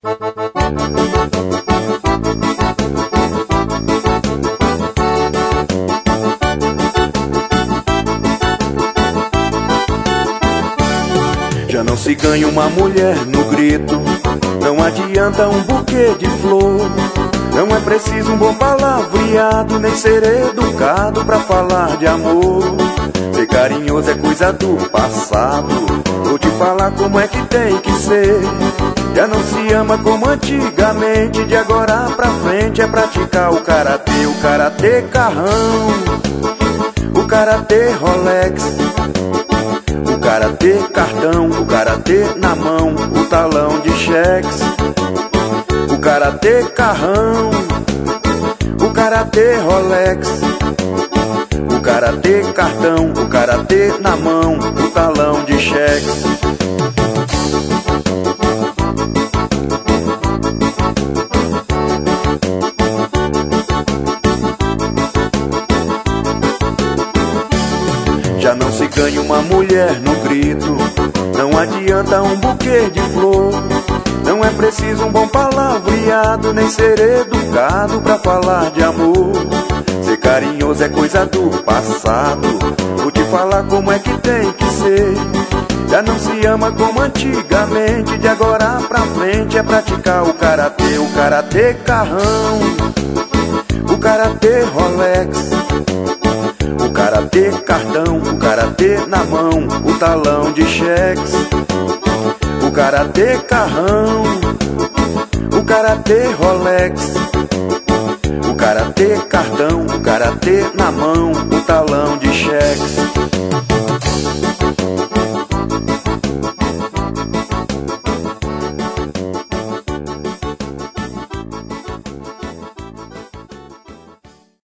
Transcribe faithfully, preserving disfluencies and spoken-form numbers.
Já não se ganha uma mulher no grito, não adianta um buquê de flor. Não é preciso um bom palavreado, nem ser educado pra falar de amor. Ser carinhoso é coisa do passado, vou te falar como é que tem que ser. Já não se ama como antigamente, de agora pra frente é praticar o karatê. O karatê carrão, o karatê Rolex, o karatê cartão, o karatê na mão, o talão de cheques. O karatê carrão, o karatê Rolex, o karatê cartão, o karatê na mão, o talão de cheques. Já não se ganha uma mulher no grito, não adianta um buquê de flor. Não é preciso um bom palavreado, nem ser educado pra falar de amor. Ser carinhoso é coisa do passado, vou te falar como é que tem que ser. Já não se ama como antigamente, de agora pra frente é praticar o karatê. O karatê carrão, o karatê Rolex, o karatê cartão, o karatê na mão, o talão de cheques. O karatê carrão, o karatê Rolex, o karatê cartão, o karatê na mão, o talão de cheques.